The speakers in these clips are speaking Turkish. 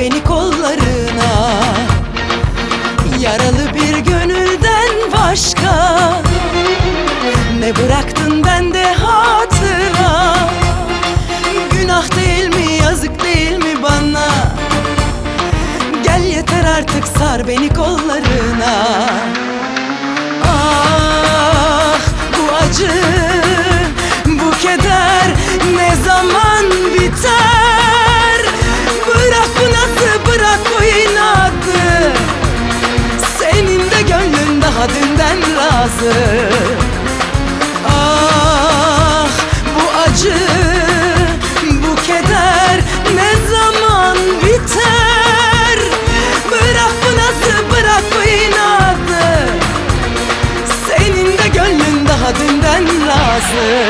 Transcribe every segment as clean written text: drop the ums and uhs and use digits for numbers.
beni kollarına. Yaralı bir gönülden başka ne bıraktın bende hatıra? Günah değil mi, yazık değil mi bana? Gel yeter artık, sar beni kollarına. Ah bu acı, bu keder ne zaman biter? Bırak bu nasıl, bırak bu inadı. Senin de gönlün daha dünden razı. Ah bu acı, bu keder ne zaman biter? Bırak bu nasıl, bırak bu inadı. Senin de gönlün daha dünden razı.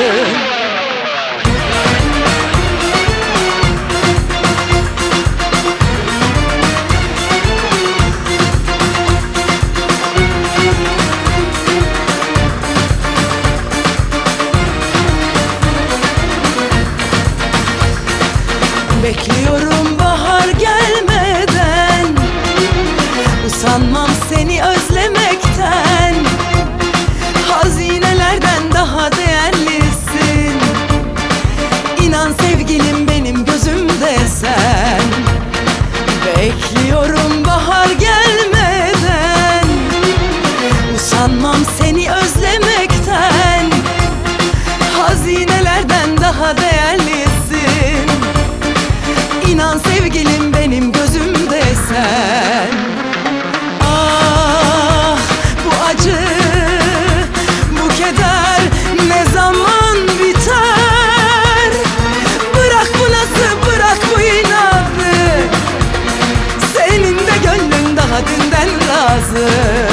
Bekliyorum bahar gelmeden, usanmam seni özlemekten. Hazinelerden daha değerlisin. İnan sevgilim, benim gözümde sen. Bekliyorum bahar gelmeden, usanmam seni özlemekten. Hazinelerden daha değerlisin. İnan sevgilim, benim gözümde sen. Ah bu acı, bu keder ne zaman biter? Bırak bu nasıl, bırak bu inadı. Senin de gönlün daha dünden razı.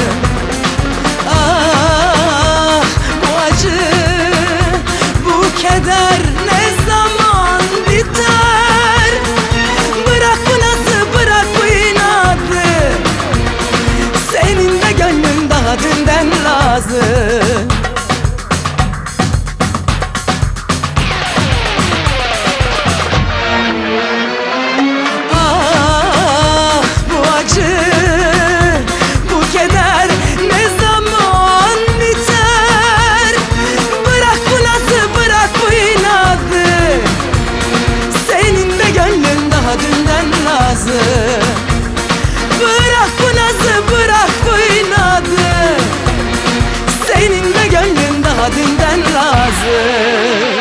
Ah bu acı, bu keder ne zaman biter? Bırak bu nasıl, bırak bu inadı. Senin de gönlün daha dünden razı. Ah bu acı, bu keder ne zaman biter? Bırak bu nasıl, bırak bu inadı. Senin de gönlün daha dünden razı. Bırak bu nasıl, bırak bu inadı. Senin de gönlün daha dünden razı.